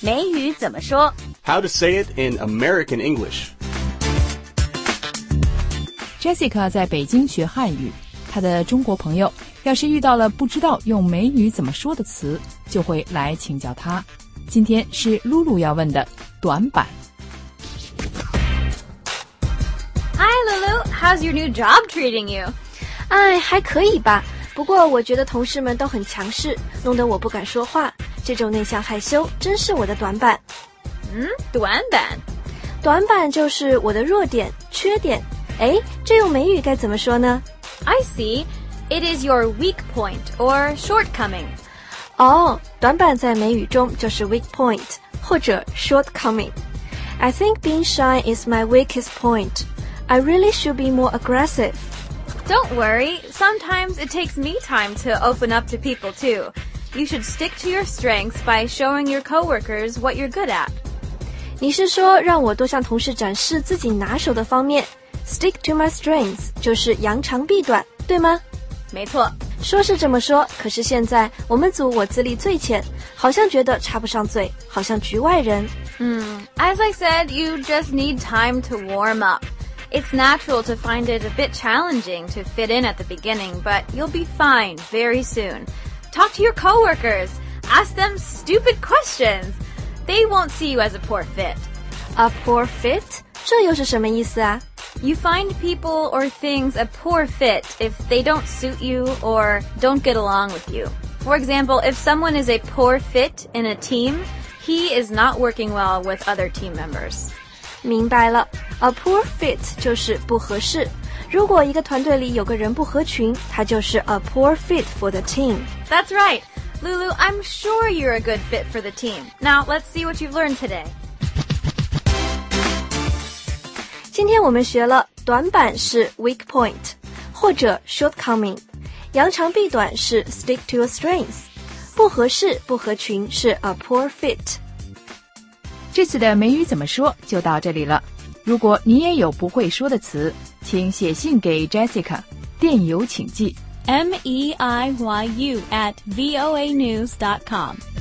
美语怎么说 How to say it in American English. Jessica 在北京学汉语，她的中国朋友要是遇到了不知道用美语怎么说的词，就会来请教她。今天是露露要问的短板。 Hi Lulu, how's your new job treating you? 还可以吧，不过我觉得同事们都很强势，弄得我不敢说话，这种内向害羞真是我的短板。 短板短板就是我的弱点、缺点。这用美语该怎么说呢？ I see. It is your weak point or shortcoming. 短板在美语中就是 weak point 或者 shortcoming. I think being shy is my weakest point. I really should be more aggressive. Don't worry. Sometimes it takes me time to open up to people too. You should stick to your strengths by showing your coworkers what you're good at. 你是说让我多向同事展示自己拿手的方面？ Stick to my strengths 就是扬长避短，对吗？ 没错， 说是这么说，可是现在我们组我资历最浅，好像觉得插不上嘴，好像局外人。 As I said, you just need time to warm up. It's natural to find it a bit challenging to fit in at the beginning, but you'll be fine very soon. Talk to your coworkers. Ask them stupid questions. They won't see you as a poor fit. A poor fit? 这又是什么意思啊？ You find people or things a poor fit if they don't suit you or don't get along with you. For example, if someone is a poor fit in a team, he is not working well with other team members. 明白了 A poor fit 就是不合适。如果一个团队里有个人不合群，他就是 a poor fit for the team. That's right. Lulu, I'm sure you're a good fit for the team. Now, let's see what you've learned today. 今天我们学了短板是 weak point 或者 shortcoming， 扬长避短是 stick to your strengths， 不合适不合群是 a poor fit。 这次的美语怎么说就到这里了。如果你也有不会说的词，请写信给 Jessica， 电邮请寄 MEIYU@voanews.com